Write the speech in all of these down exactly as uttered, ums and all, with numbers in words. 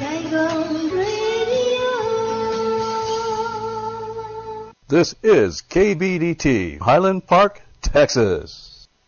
Saigon Radio. This is K B D T, Highland Park, Texas.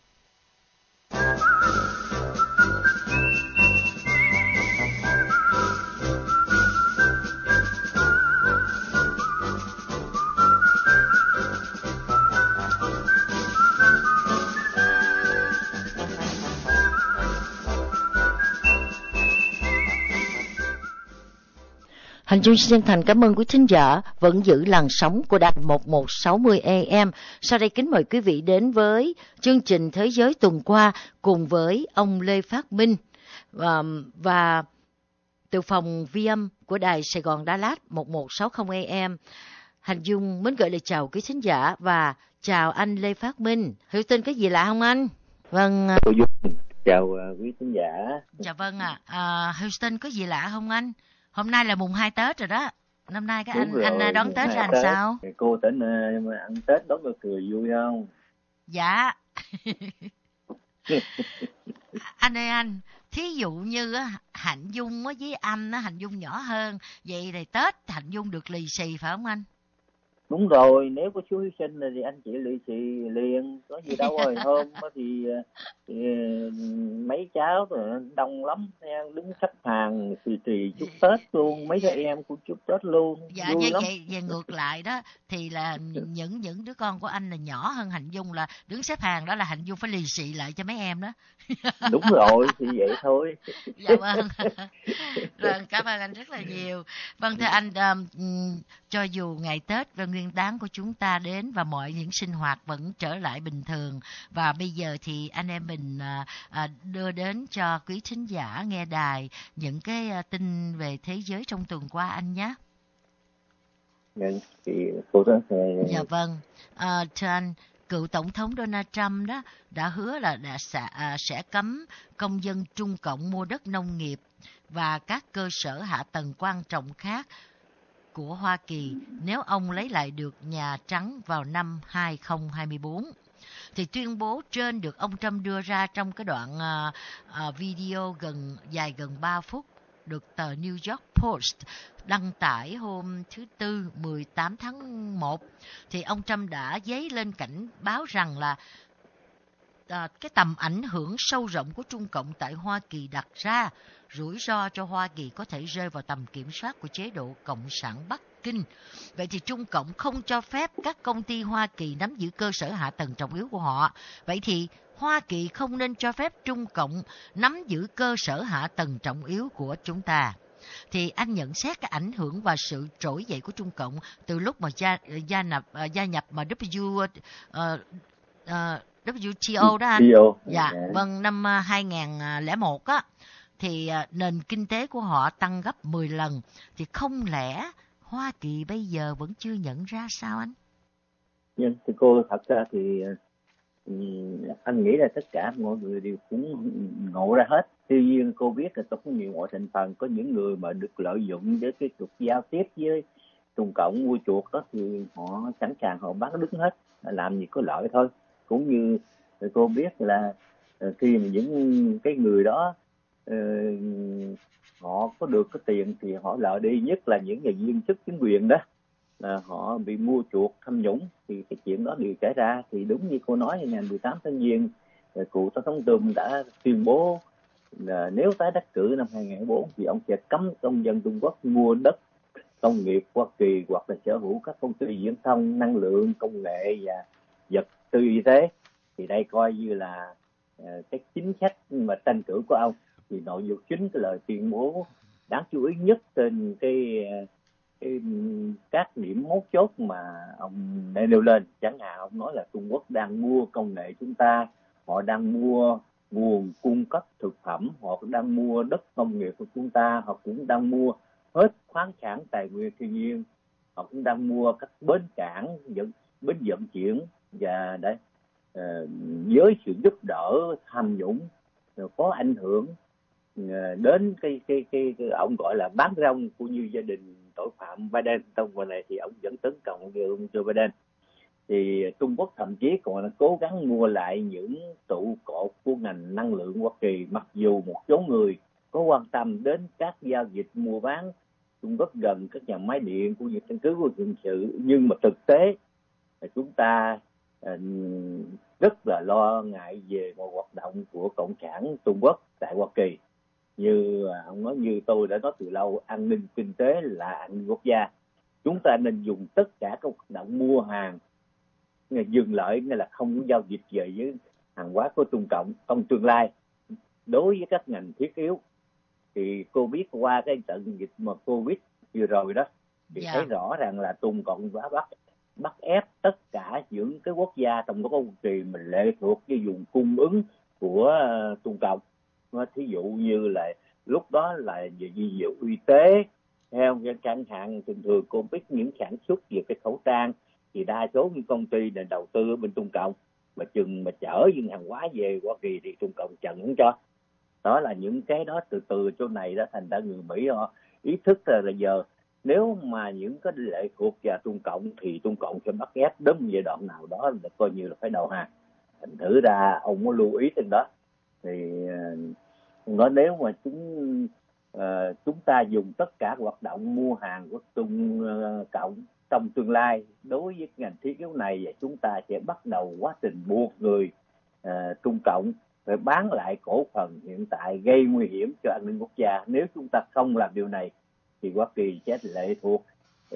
Hành Dung xin chân thành cảm ơn quý thính giả vẫn giữ làn sóng của đài một một sáu mươi A M. Sau đây kính mời quý vị đến với chương trình Thế giới tuần qua cùng với ông Lê Phát Minh và, và từ phòng vi âm của đài Sài Gòn Đà Lạt một một sáu không A M. Hành Dung mến gửi lời chào quý thính giả và chào anh Lê Phát Minh. Hiểu tin có gì lạ không anh? Vâng. Chào uh, quý thính giả. Dạ vâng ạ. À. Uh, Houston có gì lạ không anh? Hôm nay là mùng hai Tết rồi đó. Năm nay các anh rồi, anh đón Tết ra làm Tết. Sao? Cô tỉnh uh, ăn Tết đón được cười vui không? Dạ. Anh ơi anh, thí dụ như á, Hạnh Dung với anh á, Hạnh Dung nhỏ hơn, vậy thì Tết Hạnh Dung được lì xì phải không anh? Đúng rồi, nếu có chú hy sinh thì anh chỉ lì xì liền, có gì đâu rồi. Hôm đó thì, thì mấy cháu rồi đông lắm, đứng xếp hàng xì xì chúc Tết luôn, mấy đứa em cũng chúc Tết luôn. Dạ như vậy, vậy ngược lại đó thì là những những đứa con của anh là nhỏ hơn Hạnh Dung, là đứng xếp hàng đó là Hạnh Dung phải lì xì lại cho mấy em đó. Đúng rồi, thì vậy thôi. Dạ vâng. Rồi, cảm ơn anh rất là nhiều. Vâng thưa anh, um, cho dù ngày Tết và Nguyên Đán của chúng ta đến và mọi những sinh hoạt vẫn trở lại bình thường, và bây giờ thì anh em mình uh, uh, đưa đến cho quý thính giả nghe đài những cái uh, tin về thế giới trong tuần qua anh nhé. Dạ, thì cô đó sẽ... Dạ vâng. Uh, thưa anh, cựu tổng thống Donald Trump đó đã hứa là đã sẽ, uh, sẽ cấm công dân Trung Cộng mua đất nông nghiệp và các cơ sở hạ tầng quan trọng khác của Hoa Kỳ nếu ông lấy lại được Nhà Trắng vào năm hai không hai tư. Thì tuyên bố trên được ông Trump đưa ra trong cái đoạn uh, uh, video gần dài gần ba phút được tờ New York Post đăng tải hôm thứ Tư mười tám tháng một. Thì ông Trump đã dấy lên cảnh báo rằng là À, cái tầm ảnh hưởng sâu rộng của Trung Cộng tại Hoa Kỳ đặt ra rủi ro cho Hoa Kỳ có thể rơi vào tầm kiểm soát của chế độ Cộng sản Bắc Kinh. Vậy thì Trung Cộng không cho phép các công ty Hoa Kỳ nắm giữ cơ sở hạ tầng trọng yếu của họ. Vậy thì Hoa Kỳ không nên cho phép Trung Cộng nắm giữ cơ sở hạ tầng trọng yếu của chúng ta. Thì anh nhận xét cái ảnh hưởng và sự trỗi dậy của Trung Cộng từ lúc mà gia, gia, nhập, gia nhập mà W... Uh, uh, W T O đó anh. Dạ, vâng, năm hai không không một á thì nền kinh tế của họ tăng gấp mười lần. Thì không lẽ Hoa Kỳ bây giờ vẫn chưa nhận ra sao anh? Nhưng thì cô thật ra thì anh nghĩ là tất cả mọi người đều cũng ngộ ra hết. Tuy nhiên cô biết là có nhiều mọi thành phần, có những người mà được lợi dụng để cái cuộc giao tiếp với Trung Cộng mua chuộc đó thì họ sẵn sàng họ bán đứng hết, làm gì có lợi thôi. Cũng như cô biết là khi mà những cái người đó uh, họ có được cái tiền thì họ lợi đi, nhất là những người viên chức chính quyền đó là họ bị mua chuộc tham nhũng, thì cái chuyện đó đều xảy ra. Thì đúng như cô nói, ngày mười tám tháng Giêng cụ tổng thống Trump đã tuyên bố là nếu tái đắc cử năm hai không không bốn thì ông sẽ cấm công dân Trung Quốc mua đất công nghiệp Hoa Kỳ hoặc là sở hữu các công ty viễn thông, năng lượng, công nghệ và vật tư y tế. Thì đây coi như là uh, cái chính sách mà tranh cử của ông. Thì nội dung chính cái lời tuyên bố đáng chú ý nhất trên cái, cái các điểm mấu chốt mà ông nêu lên. Chẳng hạn ông nói là Trung Quốc đang mua công nghệ chúng ta, họ đang mua nguồn cung cấp thực phẩm, họ đang mua đất công nghiệp của chúng ta, họ cũng đang mua hết khoáng sản tài nguyên thiên nhiên, họ cũng đang mua các bến cảng, dẫn bến vận chuyển, và đấy uh, với sự giúp đỡ tham nhũng uh, có ảnh hưởng uh, đến cái, cái cái cái ông gọi là bán rong của như gia đình tội phạm Biden. Trong phần này thì ông vẫn tấn công ông Joe Biden. Thì Trung Quốc thậm chí còn là cố gắng mua lại những trụ cột của ngành năng lượng Hoa Kỳ, mặc dù một số người có quan tâm đến các giao dịch mua bán Trung Quốc gần các nhà máy điện cũng như căn cứ của quân sự, nhưng mà thực tế là chúng ta uh, rất là lo ngại về một hoạt động của Cộng sản Trung Quốc tại Hoa Kỳ. Như ông nói, như tôi đã nói từ lâu, an ninh kinh tế là an ninh quốc gia. Chúng ta nên dùng tất cả các hoạt động mua hàng dừng lợi, nghĩa là không có giao dịch về với hàng hóa của Trung Cộng trong tương lai. Đối với các ngành thiết yếu thì cô biết qua cái trận dịch mà Covid vừa rồi đó thì yeah. thấy rõ rằng là Trung Cộng đã bắt bắt ép tất cả những cái quốc gia trong đó có Hoa Kỳ mình lệ thuộc cái vùng cung ứng của uh, Trung Cộng. Thí dụ như là lúc đó là về dịch vụ y tế, theo chẳng hạn thường thường cô biết những sản xuất về cái khẩu trang thì đa số những công ty này đầu tư ở bên Trung Cộng, mà chừng mà chở những hàng hóa về Hoa Kỳ thì Trung Cộng chặn không cho. Đó là những cái đó từ từ chỗ này đó, thành ra người Mỹ họ ý thức là, là giờ nếu mà những cái lệ thuộc vào Trung Cộng thì Trung Cộng sẽ bắt ép đến một giai đoạn nào đó là coi như là phải đầu hàng. Thành thử ra ông có lưu ý trên đó. Thì nói nếu mà chúng uh, chúng ta dùng tất cả hoạt động mua hàng của Trung uh, Cộng trong tương lai đối với ngành thiết yếu này, và chúng ta sẽ bắt đầu quá trình buộc người uh, Trung Cộng phải bán lại cổ phần hiện tại, gây nguy hiểm cho an ninh quốc gia. Nếu chúng ta không làm điều này thì Hoa Kỳ sẽ lệ thuộc uh,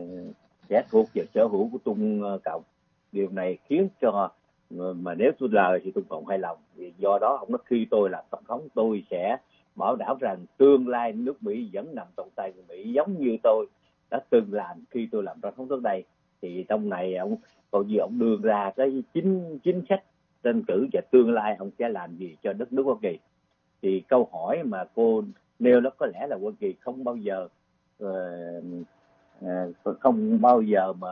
sẽ thuộc về sở hữu của Trung Cộng. Điều này khiến cho mà nếu tôi lời thì tôi còn hài lòng. Vì do đó ông nói khi tôi làm tổng thống tôi sẽ bảo đảm rằng tương lai nước Mỹ vẫn nằm trong tay người Mỹ, giống như tôi đã từng làm khi tôi làm tổng thống trước đây. Thì trong này ông còn gì ông đưa ra cái chính chính sách tranh cử và tương lai ông sẽ làm gì cho đất nước Hoa Kỳ. Thì câu hỏi mà cô nêu đó có lẽ là Hoa Kỳ không bao giờ uh, không bao giờ mà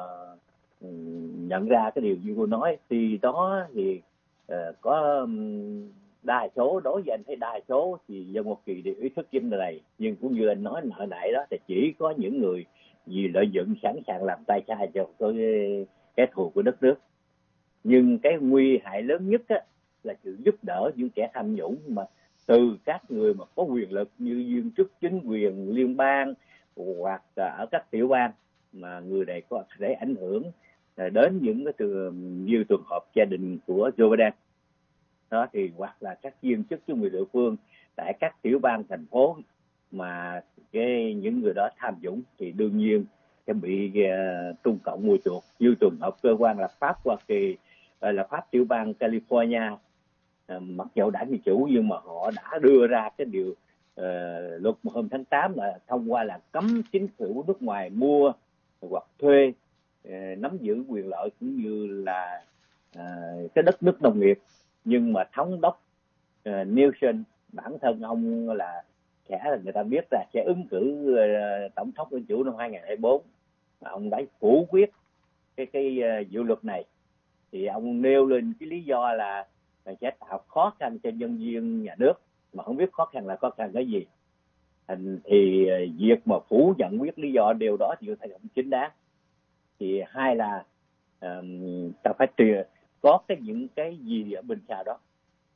nhận ra cái điều như cô nói. Thì đó thì uh, có um, đa số, đối với anh thấy đa số thì dân Hoa Kỳ đều ý thức vấn đề này, nhưng cũng như anh nói nợ nãy đó thì chỉ có những người vì lợi dụng sẵn sàng làm tay sai cho cái kẻ thù của đất nước. Nhưng cái nguy hại lớn nhất á, là sự giúp đỡ những kẻ tham nhũng mà từ các người mà có quyền lực như viên chức chính quyền liên bang hoặc ở các tiểu bang, mà người này có thể ảnh hưởng đến những cái trường như trường hợp gia đình của Joe Biden đó, thì hoặc là các viên chức chính quyền địa phương tại các tiểu bang thành phố mà cái những người đó tham nhũng thì đương nhiên sẽ bị uh, Trung Cộng mua chuộc. Như trường hợp cơ quan lập pháp Hoa Kỳ, uh, lập pháp tiểu bang California, uh, mặc dầu đảng Dân Chủ nhưng mà họ đã đưa ra cái điều uh, luật hôm tháng tám là thông qua là cấm chính phủ nước ngoài mua hoặc thuê uh, nắm giữ quyền lợi cũng như là uh, cái đất nước nông nghiệp. Nhưng mà thống đốc uh, Nixon bản thân ông là sẽ là người ta biết là sẽ ứng cử uh, tổng thống Dân Chủ năm hai không hai tư, mà ông đã phủ quyết cái cái uh, dự luật này. Thì ông nêu lên cái lý do là, là sẽ tạo khó khăn cho nhân viên nhà nước, mà không biết khó khăn là khó khăn cái gì. Thành thì uh, việc mà phủ nhận quyết lý do điều đó thì thấy không chính đáng. Thì hai là um, ta phải trừ có cái những cái gì ở bên sau đó,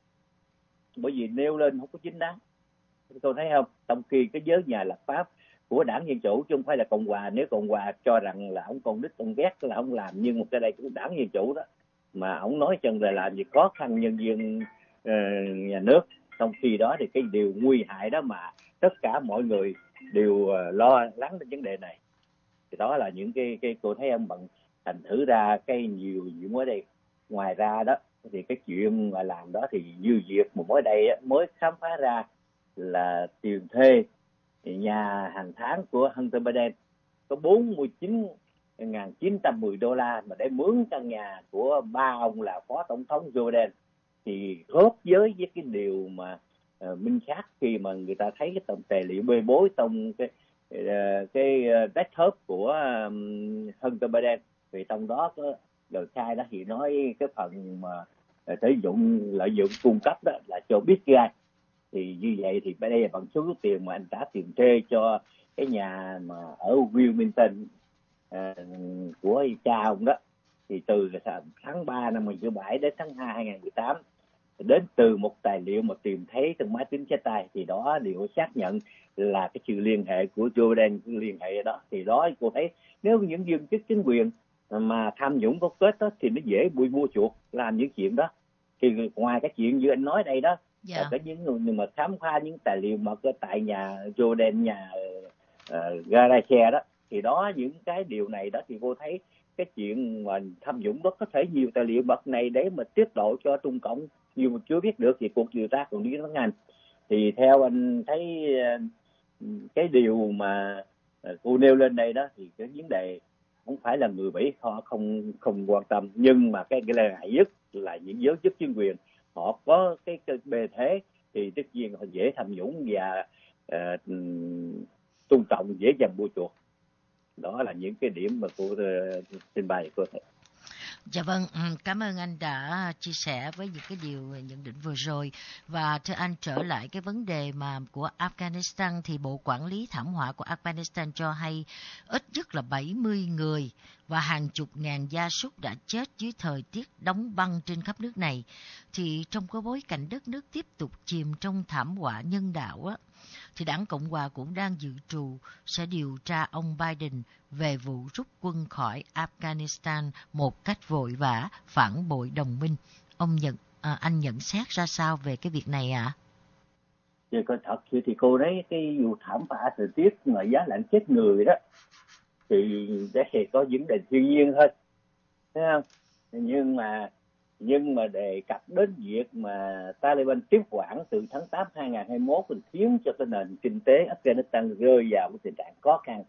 bởi vì nêu lên không có chính đáng. Tôi thấy không, trong khi cái giới nhà lập pháp của đảng Dân Chủ chứ không phải là Cộng Hòa. Nếu Cộng Hòa cho rằng là ông con đích ông ghét là ông làm, nhưng một cái đây cũng đảng Dân Chủ đó mà ông nói chân là làm gì khó khăn nhân viên uh, nhà nước. Trong khi đó thì cái điều nguy hại đó mà tất cả mọi người đều uh, lo lắng đến vấn đề này. Thì đó là những cái cái tôi thấy ông bằng thành thử ra cái nhiều những mới đây. Ngoài ra đó thì cái chuyện mà làm đó thì dư việc một mới đây mới khám phá ra là tiền thuê nhà hàng tháng của Hunter Biden có bốn mươi chín nghìn chín trăm mười đô la mà để mướn căn nhà của ba ông là phó tổng thống Joe Biden. Thì khớp với với cái điều mà uh, minh xác khi mà người ta thấy cái tổng tài liệu bê bối trong cái uh, cái đất thớp của um, Hunter Biden. Vì trong đó có lời khai đó thì nói cái phần mà uh, sử dụng lợi dụng cung cấp đó là cho biết gai. Thì như vậy thì đây là bằng số tiền mà anh trả tiền thuê cho cái nhà mà ở Wilmington uh, của cha ông đó. Thì từ tháng ba năm hai nghìn không trăm mười bảy đến tháng hai năm hai nghìn không trăm mười tám đến từ một tài liệu mà tìm thấy trong máy tính sách tay, thì đó đều xác nhận là cái sự liên hệ của Joe Biden liên hệ đó. Thì đó cô thấy nếu những viên chức chính quyền mà tham nhũng có kết đó, thì nó dễ bùi mua chuộc làm những chuyện đó. Thì ngoài cái chuyện như anh nói đây đó, Dạ. cái những người mà khám phá những tài liệu mà có tại nhà Joe Biden, nhà uh, Garage đó, thì đó những cái điều này đó thì cô thấy cái chuyện mà tham nhũng đó có thể nhiều tài liệu mật này để mà tiết lộ cho Trung Cộng, nhưng mà chưa biết được thì cuộc điều tra còn đi đến ngành. Thì theo anh thấy cái điều mà cô nêu lên đây đó thì cái vấn đề không phải là người Mỹ họ không không quan tâm, nhưng mà cái cái ngại nhất là những giới chức chính quyền họ có cái, cái bề thế thì tất nhiên họ dễ tham nhũng và uh, Trung Cộng dễ dàng mua chuộc. Đó là những cái điểm mà cô uh, trình bày cô thấy. Dạ vâng, cảm ơn anh đã chia sẻ với những cái điều nhận định vừa rồi. Và thưa anh, trở lại cái vấn đề mà của Afghanistan thì Bộ Quản lý Thảm họa của Afghanistan cho hay ít nhất là bảy mươi người và hàng chục ngàn gia súc đã chết dưới thời tiết đóng băng trên khắp nước này. Thì trong cái bối cảnh đất nước tiếp tục chìm trong thảm họa nhân đạo á, thì Đảng Cộng Hòa cũng đang dự trù sẽ điều tra ông Biden về vụ rút quân khỏi Afghanistan một cách vội vã, phản bội đồng minh. Ông nhận à, anh nhận xét ra sao về cái việc này ạ? À? Thì thật sự thì cô thấy cái vụ thảm họa thời tiết mà giá lạnh chết người đó thì để có vấn đề thiên nhiên thôi, thấy không? Nhưng mà nhưng mà đề cập đến việc mà Taliban tiếp quản từ tháng tám hai nghìn không trăm hai mươi mốt thì khiến cho cái nền kinh tế Afghanistan rơi vào cái tình trạng khó khăn,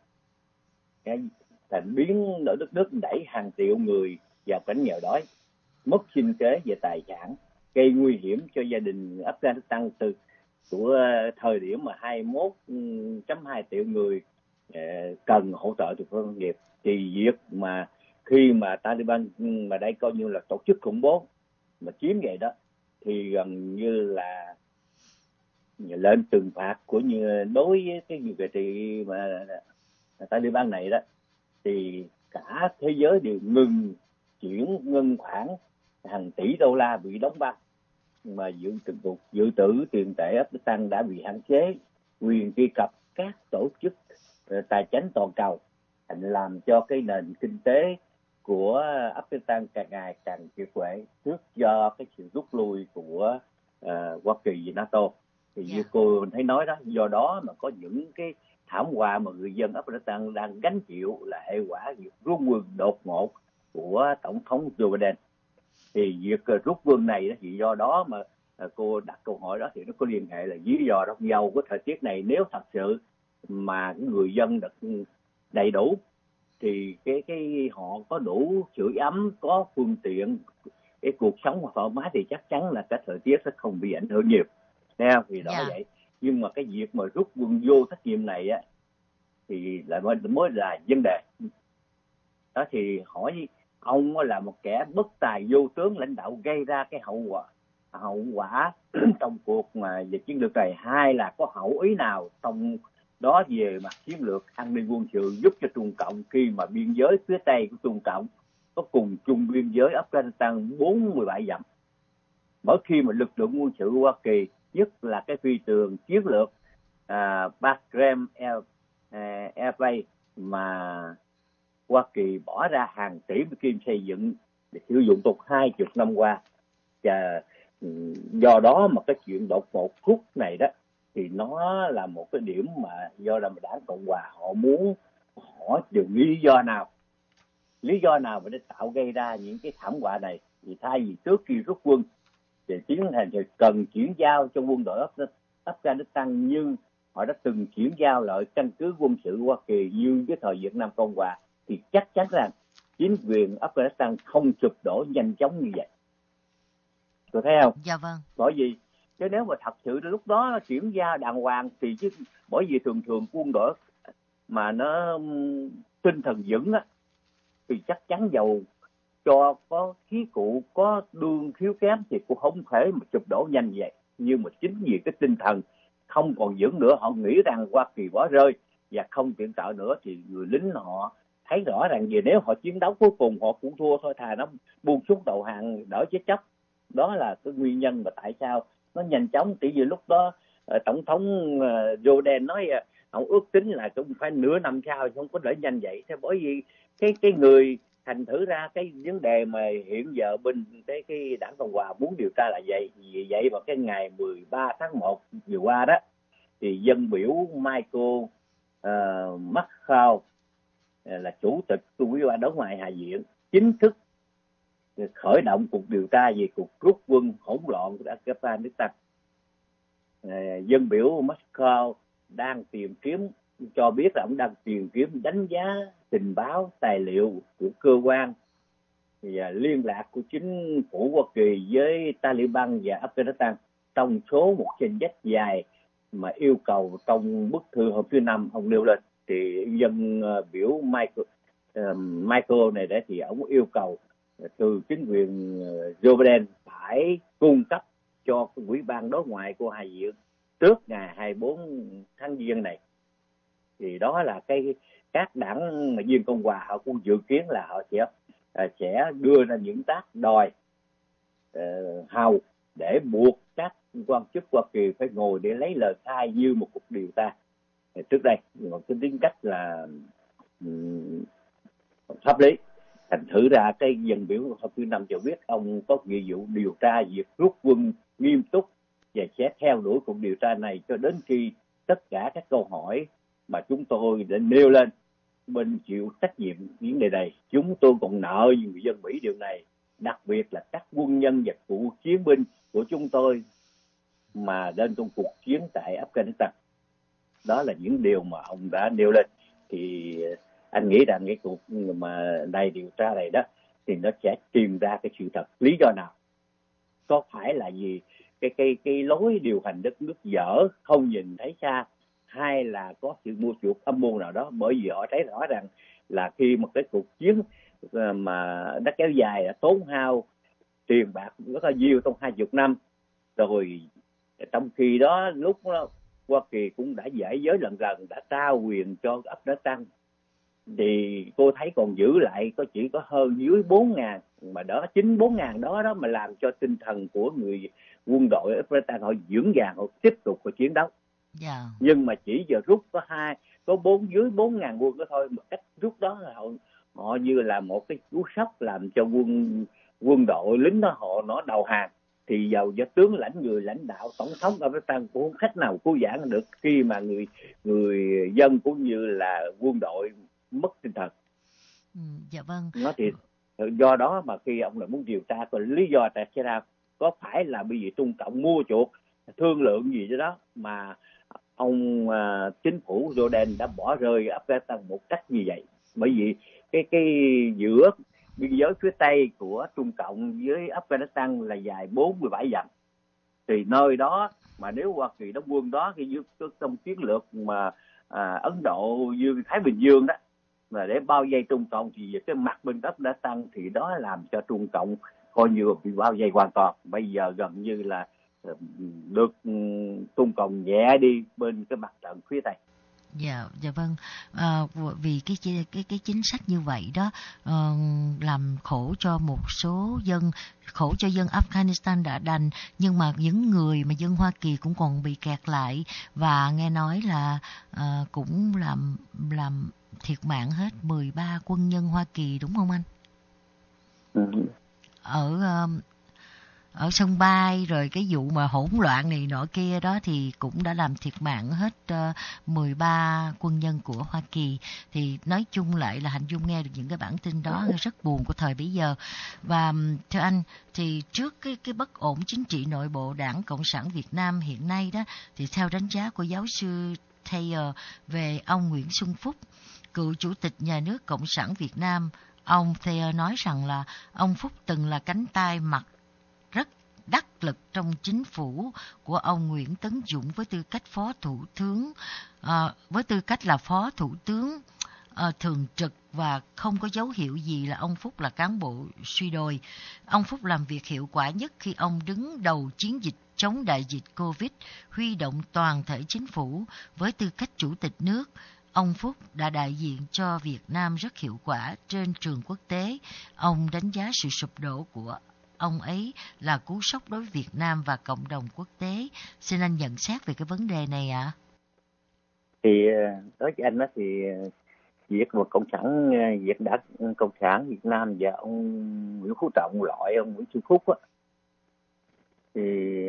thành biến ở đất nước đẩy hàng triệu người vào cảnh nghèo đói, mất sinh kế về tài sản, gây nguy hiểm cho gia đình Afghanistan từ của thời điểm mà hai mươi mốt phẩy hai triệu người cần hỗ trợ từ phương nghiệp. Thì việc mà khi mà Taliban mà đây coi như là tổ chức khủng bố mà chiếm vậy đó thì gần như là lệnh trừng phạt của như đối với cái người trị mà Taliban này đó thì cả thế giới đều ngừng chuyển ngân khoản hàng tỷ đô la bị đóng băng, mà dự trữ dự trữ tiền tệ Afghanistan đã bị hạn chế, quyền truy cập các tổ chức tài chính toàn cầu, làm cho cái nền kinh tế của Afghanistan càng ngày càng kiệt quệ trước do cái sự rút lui của uh, Hoa Kỳ và NATO. Thì yeah. Như cô thấy nói đó, do đó mà có những cái thảm họa mà người dân Afghanistan đang gánh chịu là hệ quả việc rút quân đột ngột của Tổng thống Joe Biden. Thì việc rút quân này đó, thì do đó mà cô đặt câu hỏi đó thì nó có liên hệ là lý do đó, dầu của thời tiết này nếu thật sự mà người dân được đầy đủ thì cái cái họ có đủ sưởi ấm, có phương tiện, cái cuộc sống thoải mái thì chắc chắn là cái thời tiết sẽ không bị ảnh hưởng nhiều. Nghe thì đó yeah. vậy. Nhưng mà cái việc mà rút quân vô trách nhiệm này á thì lại mới, mới là vấn đề. Đó thì hỏi ông là một kẻ bất tài vô tướng lãnh đạo gây ra cái hậu quả hậu quả trong cuộc mà về chiến lược này, hay là có hậu ý nào trong đó về mặt chiến lược an ninh quân sự giúp cho Trung Cộng khi mà biên giới phía tây của Trung Cộng có cùng chung biên giới Afghanistan bốn mươi bảy dặm. Mỗi khi mà lực lượng quân sự Hoa Kỳ, nhất là cái phi trường chiến lược uh, Bagram Air, uh, Airway mà Hoa Kỳ bỏ ra hàng tỷ Mỹ kim xây dựng để sử dụng tục hai chục năm qua, và do đó mà cái chuyện đột ngột rút này đó thì nó là một cái điểm mà do là Đảng Cộng Hòa họ muốn hỏi được lý do nào, lý do nào mà để tạo gây ra những cái thảm họa này. Thì thay vì trước khi rút quân thì tiến hành thì cần chuyển giao cho quân đội Afghanistan, nhưng họ đã từng chuyển giao lại căn cứ quân sự Hoa Kỳ như cái thời Việt Nam Cộng Hòa, thì chắc chắn rằng chính quyền Afghanistan không sụp đổ nhanh chóng như vậy. Tôi thấy không? Dạ vâng. Bởi vì chứ nếu mà thật sự lúc đó chuyển giao đàng hoàng thì chứ, bởi vì thường thường quân đội mà nó tinh thần vững á thì chắc chắn dầu cho có khí cụ, có đương thiếu kém thì cũng không thể mà sụp đổ nhanh vậy. Nhưng mà chính vì cái tinh thần không còn vững nữa, họ nghĩ rằng Hoa Kỳ bỏ rơi và không viện trợ nữa, thì người lính họ thấy rõ ràng gì nếu họ chiến đấu cuối cùng họ cũng thua thôi, thà nó buông súng đầu hàng đỡ chết chóc. Đó là cái nguyên nhân mà tại sao nó nhanh chóng. Tỷ như lúc đó tổng thống Jordan nói ông ước tính là cũng phải nửa năm sau, không có đỡ nhanh vậy. Thế bởi vì cái cái người thành thử ra cái vấn đề mà hiện giờ bên cái cái đảng Cộng hòa muốn điều tra là vậy. Vì vậy mà cái ngày mười ba tháng một vừa qua đó thì dân biểu Michael uh, McCaul uh, là chủ tịch của Ủy ban đối ngoại Hạ viện chính thức khởi động cuộc điều tra về cuộc rút quân hỗn loạn của Afghanistan. Uh, dân biểu McCaul đang tìm kiếm, cho biết là ông đang tìm kiếm đánh giá tình báo tài liệu của cơ quan và liên lạc của chính phủ Hoa Kỳ với Taliban và Afghanistan trong số một danh sách dài mà yêu cầu trong bức thư hôm thứ Năm ông nêu lên. Thì dân biểu Michael, uh, Michael này đấy thì ông yêu cầu từ chính quyền Joe Biden phải cung cấp cho cái ủy ban đối ngoại của Hạ viện trước ngày hai mươi bốn tháng Giêng này. Thì đó là cái các đảng mà viên Cộng hòa họ cũng dự kiến là họ sẽ sẽ đưa ra những tác đòi uh, hầu để buộc các quan chức Hoa Kỳ phải ngồi để lấy lời khai như một cuộc điều tra trước đây, một cái tính cách là um, pháp lý. Thành thử ra cái dân biểu hôm thứ Năm cho biết ông có nghĩa vụ điều tra việc rút quân nghiêm túc và sẽ theo đuổi cuộc điều tra này cho đến khi tất cả các câu hỏi mà chúng tôi đã nêu lên bên chịu trách nhiệm vấn đề này. Chúng tôi còn nợ người dân Mỹ điều này, đặc biệt là các quân nhân và cựu chiến binh của chúng tôi mà đến trong cuộc chiến tại Afghanistan. Đó là những điều mà ông đã nêu lên. Thì anh nghĩ rằng cái cuộc mà này điều tra này đó thì nó sẽ tìm ra cái sự thật. Lý do nào? Có phải là gì cái cái cái lối điều hành đất nước dở, không nhìn thấy xa, hay là có sự mua chuộc âm mưu nào đó? Bởi vì họ thấy rõ rằng là khi một cái cuộc chiến mà nó kéo dài đã tốn hao tiền bạc rất là nhiều trong hai chục năm rồi, trong khi đó lúc đó, Hoa Kỳ cũng đã giải giới lần lần đã trao quyền cho Afghanistan, thì cô thấy còn giữ lại có chỉ có hơn dưới bốn ngàn, mà đó chính bốn ngàn đó đó mà làm cho tinh thần của người quân đội Afghanistan họ vững vàng, họ tiếp tục họ chiến đấu. Yeah. Nhưng mà chỉ giờ rút có hai có bốn dưới bốn ngàn quân đó thôi, một cách rút đó là họ, họ như là một cái cú sốc làm cho quân quân đội lính đó họ nó đầu hàng. Thì giàu do tướng lãnh, người lãnh đạo, tổng thống Afghanistan cũng không cách nào cứu vãn được khi mà người người dân cũng như là quân đội mất tinh thần. Ừ, dạ vâng. Nó thì do đó mà khi ông lại muốn điều tra coi lý do tại sao, có phải là bởi vì Trung Cộng mua chuộc thương lượng gì đó mà ông uh, chính phủ Jordan đã bỏ rơi Afghanistan một cách như vậy. Bởi vì cái cái giữa biên giới phía tây của Trung Cộng với Afghanistan là dài bốn mươi bảy dặm, thì nơi đó mà nếu Hoa Kỳ đóng quân đó cái trong chiến lược mà à, Ấn Độ Dương Thái Bình Dương đó mà để bao vây Trung Cộng, thì cái mặt bên Afghanistan thì đó làm cho Trung Cộng coi như bị bao vây hoàn toàn. Bây giờ gần như là được Trung Cộng nhẹ đi bên cái mặt trận phía tây. Dạ, dạ vâng. À, vì cái cái cái chính sách như vậy đó uh, làm khổ cho một số dân, khổ cho dân Afghanistan đã đành, nhưng mà những người mà dân Hoa Kỳ cũng còn bị kẹt lại, và nghe nói là uh, cũng làm làm thiệt mạng hết mười ba quân nhân Hoa Kỳ, đúng không anh? Ừ. Ở uh, ở sân bay, rồi cái vụ mà hỗn loạn này nọ kia đó thì cũng đã làm thiệt mạng hết uh, mười ba quân nhân của Hoa Kỳ. Thì nói chung lại là Hạnh Dung nghe được những cái bản tin đó rất buồn của thời bấy giờ. Và thưa anh, thì trước cái cái bất ổn chính trị nội bộ Đảng Cộng sản Việt Nam hiện nay đó, thì theo đánh giá của giáo sư Thayer về ông Nguyễn Xuân Phúc, cựu chủ tịch nhà nước Cộng sản Việt Nam, ông Thayer nói rằng là ông Phúc từng là cánh tay mặt rất đắc lực trong chính phủ của ông Nguyễn Tấn Dũng với tư cách phó thủ tướng, à, với tư cách là phó thủ tướng à, thường trực, và không có dấu hiệu gì là ông Phúc là cán bộ suy đồi. Ông Phúc làm việc hiệu quả nhất khi ông đứng đầu chiến dịch chống đại dịch Covid, huy động toàn thể chính phủ. Với tư cách chủ tịch nước, ông Phúc đã đại diện cho Việt Nam rất hiệu quả trên trường quốc tế. Ông đánh giá sự sụp đổ của ông ấy là cú sốc đối với Việt Nam và cộng đồng quốc tế. Xin anh nhận xét về cái vấn đề này ạ. À? Thì đối với anh đó thì việc mà cộng sản việc đã cộng sản Việt Nam và ông Nguyễn Phú Trọng loại ông Nguyễn Xuân Phúc á, thì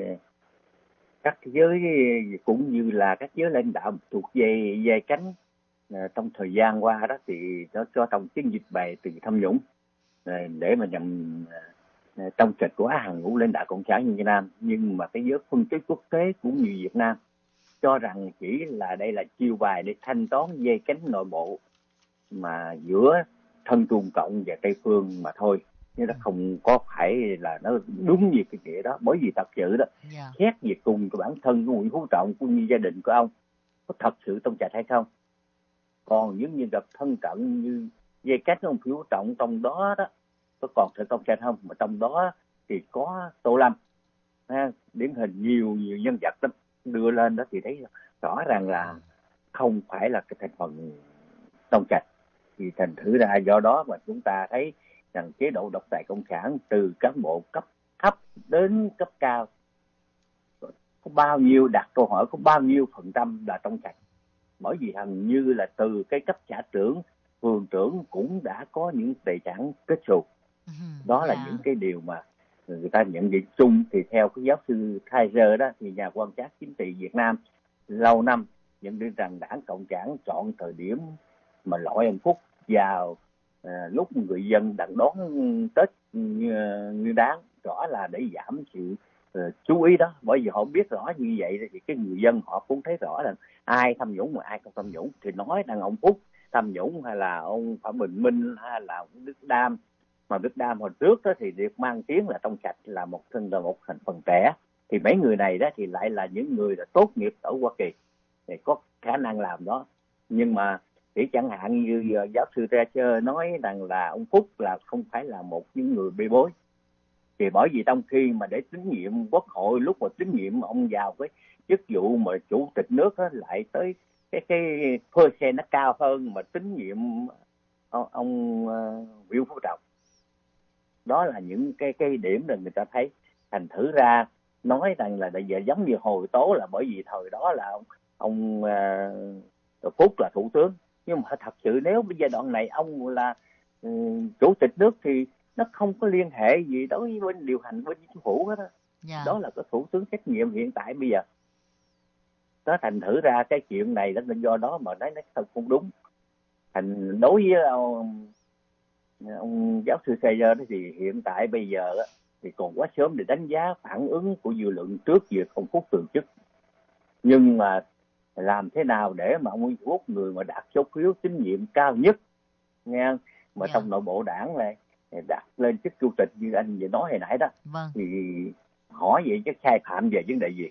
các giới cũng như là các giới lãnh đạo thuộc dây dây cánh à, trong thời gian qua đó thì nó cho trong chiến dịch bày từ tham nhũng à, để mà nhằm à, trong trịch của hàng ngũ lãnh đạo cộng sản Việt Nam. Nhưng mà cái giới phân tích quốc tế cũng như Việt Nam cho rằng chỉ là đây là chiêu bài để thanh toán dây cánh nội bộ mà giữa thân Trung Cộng và Tây phương mà thôi, nhưng nó không có phải là nó đúng như cái nghĩa đó. Bởi vì thật sự đó, Yeah. xét về cùng của bản thân của Nguyễn Phú Trọng cũng như gia đình của ông có thật sự trong sạch hay không. Còn những nhân vật thân cận như dây cách của ông Phú Trọng trong đó đó có còn sự trong sạch không, mà trong đó thì có Tô Lâm ha, điển hình nhiều nhiều nhân vật đó đưa lên đó thì thấy rõ ràng là không phải là cái thành phần trong sạch. Thì thành thử ra do đó mà chúng ta thấy rằng chế độ độc tài cộng sản từ cán bộ cấp thấp đến cấp cao có bao nhiêu, đặt câu hỏi có bao nhiêu phần trăm là trong sạch. Bởi vì hình như là từ cái cấp xã trưởng, phường trưởng cũng đã có những tài sản kết xù. Đó là Yeah. những cái điều mà người ta nhận định chung. Thì theo cái giáo sư Kaiser đó thì nhà quan sát chính trị Việt Nam lâu năm nhận định rằng Đảng Cộng sản chọn thời điểm mà loại ông Phúc vào à, lúc người dân đang đón Tết Nguyên Đán, rõ là để giảm sự uh, chú ý đó. Bởi vì họ biết rõ như vậy thì cái người dân họ cũng thấy rõ là ai tham nhũng mà ai không tham nhũng. Thì nói rằng ông Phúc tham nhũng hay là ông Phạm Bình Minh hay là ông Đức Đam, mà Đức Đam hồi trước đó thì được mang tiếng là trong sạch, là một thân là một thành phần trẻ, thì mấy người này đó thì lại là những người là tốt nghiệp ở Hoa Kỳ thì có khả năng làm đó. Nhưng mà thì chẳng hạn như giáo sư Recher nói rằng là ông Phúc là không phải là một những người bê bối, thì bởi vì trong khi mà để tín nhiệm quốc hội, lúc mà tín nhiệm ông vào cái chức vụ mà chủ tịch nước đó, lại tới cái cái percent nó cao hơn mà tín nhiệm ông, ông uh, Nguyễn Phú Trọng. Đó là những cái cái điểm là người ta thấy. Thành thử ra nói rằng là bây giờ giống như hồi tố là bởi vì thời đó là ông, ông uh, Phúc là thủ tướng, nhưng mà thật sự nếu bây giai đoạn này ông là um, chủ tịch nước thì nó không có liên hệ gì đối với bên điều hành bên chính phủ hết đó. Yeah. Đó là cái thủ tướng trách nhiệm hiện tại bây giờ. Đó, thành thử ra cái chuyện này đó do đó mà nói nó không đúng. Thành đối với ông, ông giáo sư Sayer thì hiện tại bây giờ đó, thì còn quá sớm để đánh giá phản ứng của dư luận trước việc ông Phúc từ chức. Nhưng mà làm thế nào để mà ông Nguyễn Phúc, người mà đạt số phiếu tín nhiệm cao nhất nghe, mà Yeah. trong nội bộ đảng này đặt lên chức chủ tịch như anh vừa nói hồi nãy đó, Vâng. thì hỏi vậy chứ sai phạm về vấn đề gì?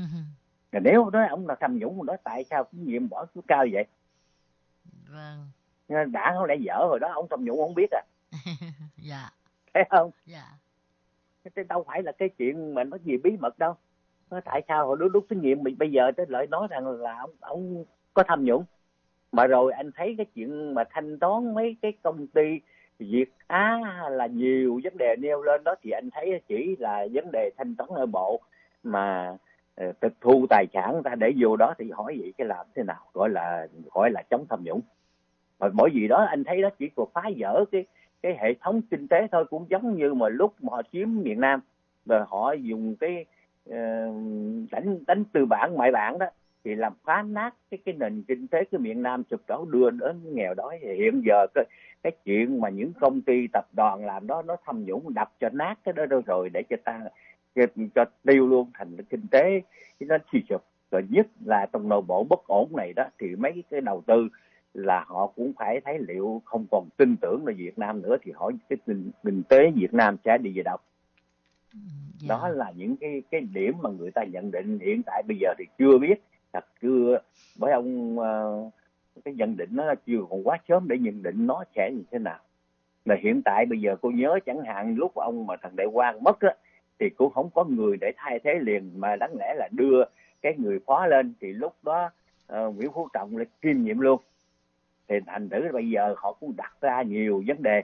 Nếu nói ông là tham nhũng, nói tại sao tín nhiệm bỏ phiếu cao vậy? Vâng. Đảng không lẽ dở rồi đó, ông tham nhũng không biết à? Dạ. Thấy không? Dạ. Thế đâu phải là cái chuyện mà nó gì bí mật đâu. Nói tại sao hồi lúc lúc tín nhiệm bây giờ tới lợi nói rằng là ông ông có tham nhũng. Mà rồi anh thấy cái chuyện mà thanh toán mấy cái công ty Việt Á là nhiều vấn đề nêu lên đó, thì anh thấy chỉ là vấn đề thanh toán nội bộ mà uh, tịch thu tài sản ra để vô đó, thì hỏi vậy cái làm thế nào gọi là gọi là chống tham nhũng. Mà bởi vì đó anh thấy đó chỉ còn phá vỡ cái cái hệ thống kinh tế thôi, cũng giống như mà lúc mà họ chiếm miền Nam rồi họ dùng cái uh, đánh đánh tư bản ngoại bản đó thì làm phá nát cái cái nền kinh tế cái miền Nam, sụp đổ đưa đến nghèo đói. Thì hiện giờ cái cái chuyện mà những công ty tập đoàn làm đó nó tham nhũng đập cho nát cái đó đâu rồi để cho ta cho, cho tiêu luôn thành cái kinh tế nó suy sụp. Rồi nhất là trong nội bộ bất ổn này đó thì mấy cái đầu tư là họ cũng phải thấy liệu không còn tin tưởng là Việt Nam nữa thì hỏi cái kinh, kinh tế Việt Nam sẽ đi về đâu. Yeah. Đó là những cái cái điểm mà người ta nhận định. Hiện tại bây giờ thì chưa biết, thật chưa, bởi ông uh, cái nhận định nó chưa còn quá sớm để nhận định nó sẽ như thế nào. Mà hiện tại bây giờ cô nhớ chẳng hạn lúc ông mà thằng Đại Quang mất á, thì cũng không có người để thay thế liền, mà đáng lẽ là đưa cái người phó lên, thì lúc đó uh, Nguyễn Phú Trọng lại kiêm nhiệm luôn. Thì thành thử bây giờ họ cũng đặt ra nhiều vấn đề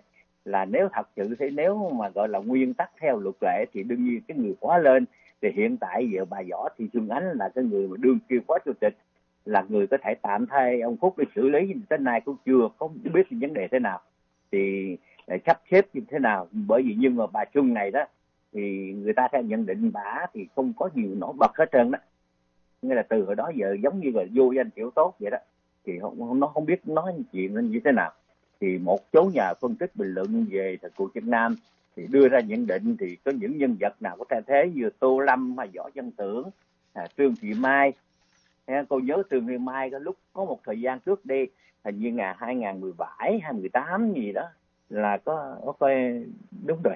là nếu thật sự thì nếu mà gọi là nguyên tắc theo luật lệ thì đương nhiên cái người khóa lên, thì hiện tại giờ bà Võ Thị Xuân Ánh là cái người mà đương kim phó chủ tịch, là người có thể tạm thay ông Phúc để xử lý, tới nay cũng chưa có biết vấn đề thế nào thì sắp xếp như thế nào. Bởi vì nhưng mà bà Xuân này đó thì người ta theo nhận định bà thì không có nhiều nổi bật hết trơn đó, nghĩa là từ hồi đó giờ giống như là vô danh kiểu tốt vậy đó, thì không, nó không biết nói chuyện như thế nào. Thì một số nhà phân tích bình luận về thời cuộc Việt Nam thì đưa ra nhận định thì có những nhân vật nào có thay thế như Tô Lâm hay Võ Văn Tưởng, à, Trương Thị Mai. Cô nhớ Trương Thị Mai có lúc có một thời gian trước đi, hình như ngày hai nghìn mười bảy hay mười tám gì đó là có có coi đúng rồi,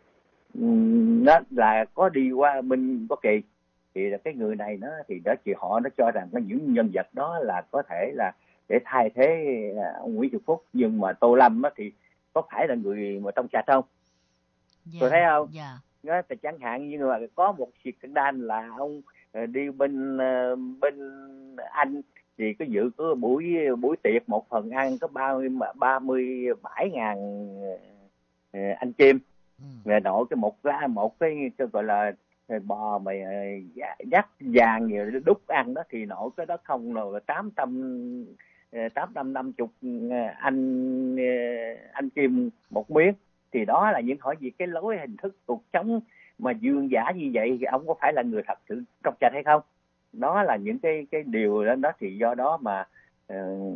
đó là có đi qua Minh Quốc Kỳ. Thì cái người này nó thì đó chị họ nó cho rằng có những nhân vật đó là có thể là để thay thế ông Nguyễn Xuân Phúc, nhưng mà Tô Lâm á thì có phải là người mà trong sạch không? Yeah, tôi thấy không? Yeah. Nó thì chẳng hạn như là có một scandal là ông đi bên bên Anh thì có dự có buổi buổi tiệc một phần ăn có ba mươi ba mươi bảy ngàn anh chim, về ừ. Nội cái một lá một cái, cái gọi là bò mà dắt vàng nhiều đúc ăn đó thì nội cái đó không là tám trăm tám trăm năm chục anh anh chim một miếng. Thì đó là những hỏi gì cái lối hình thức cuộc sống mà dương giả như vậy thì ông có phải là người thật sự trong sạch hay không? Đó là những cái cái điều đó, đó thì do đó mà uh,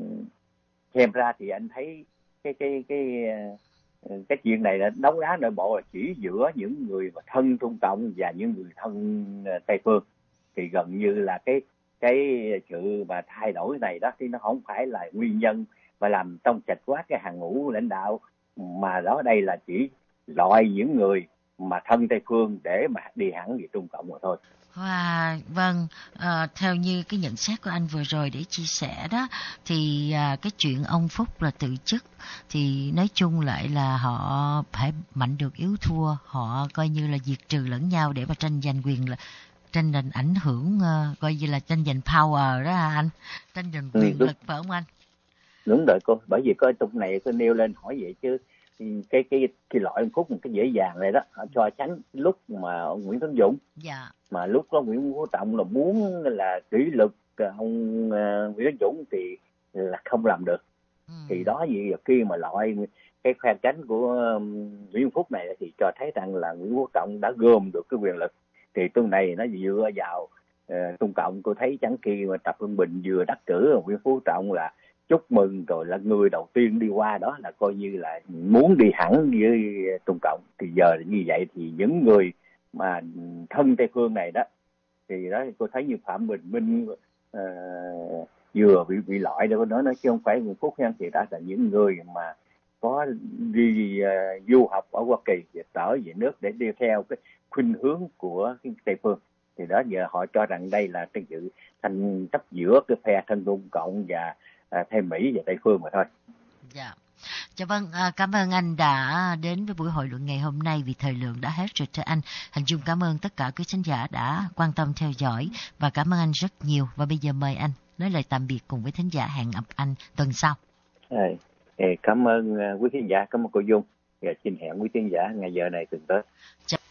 xem ra thì anh thấy cái cái cái uh, cái chuyện này là đấu đá nội bộ là chỉ giữa những người mà thân Trung Cộng và những người thân uh, Tây phương, thì gần như là cái cái sự mà thay đổi này đó thì nó không phải là nguyên nhân mà làm trong sạch quá cái hàng ngũ lãnh đạo, mà đó đây là chỉ loại những người mà thân Tây phương để mà đi hẳn về Trung Cộng rồi thôi. Và vâng, à, theo như cái nhận xét của anh vừa rồi để chia sẻ đó, thì à, cái chuyện ông Phúc là từ chức thì nói chung lại là họ phải mạnh được yếu thua, họ coi như là diệt trừ lẫn nhau để mà tranh giành quyền, là tranh giành ảnh hưởng, uh, coi như là tranh giành power đó anh, tranh giành quyền ừ, lực phải không anh? Đúng rồi cô, bởi vì coi tục này tôi nêu lên hỏi vậy chứ cái cái cái loại ông Phúc một cái dễ dàng này đó, cho tránh lúc mà ông Nguyễn Tấn Dũng, dạ. mà lúc đó Nguyễn Phú Trọng là muốn là kỷ luật ông uh, Nguyễn Tấn Dũng thì là không làm được. ừ. Thì đó gì khi mà loại cái phe cánh của um, Nguyễn Phúc này thì cho thấy rằng là Nguyễn Phú Trọng đã gom được cái quyền lực. Thì tuần này nó dựa vào uh, Trung Cộng, tôi thấy chẳng khi mà Tập Cận Bình vừa đắc cử Nguyễn Phú Trọng là chúc mừng rồi, là người đầu tiên đi qua đó là coi như là muốn đi hẳn với Trung Cộng. Thì giờ như vậy thì những người mà thân Tây phương này đó thì đó tôi thấy như Phạm Bình Minh uh, vừa bị bị loại đâu đó, nói chứ không phải Nguyễn Phúc Nhân, thì đó là những người mà có đi uh, du học ở Hoa Kỳ và trở về nước để đi theo cái khuynh hướng của cái Tây phương. Thì đó giờ họ cho rằng đây là cái sự tranh chấp giữa cái phe thân Trung Cộng và À, thêm Mỹ và Tây phương mà thôi. Dạ. Dạ vâng, à, cảm ơn anh đã đến với buổi hội luận ngày hôm nay, vì thời lượng đã hết rồi cho anh. Hành Dung cảm ơn tất cả quý khán giả đã quan tâm theo dõi và cảm ơn anh rất nhiều. Và bây giờ mời anh nói lời tạm biệt cùng với khán giả, hẹn gặp anh tuần sau. À, cảm ơn quý khán giả, cảm ơn cô Dung. Và xin hẹn quý khán giả ngày giờ này tuần tới.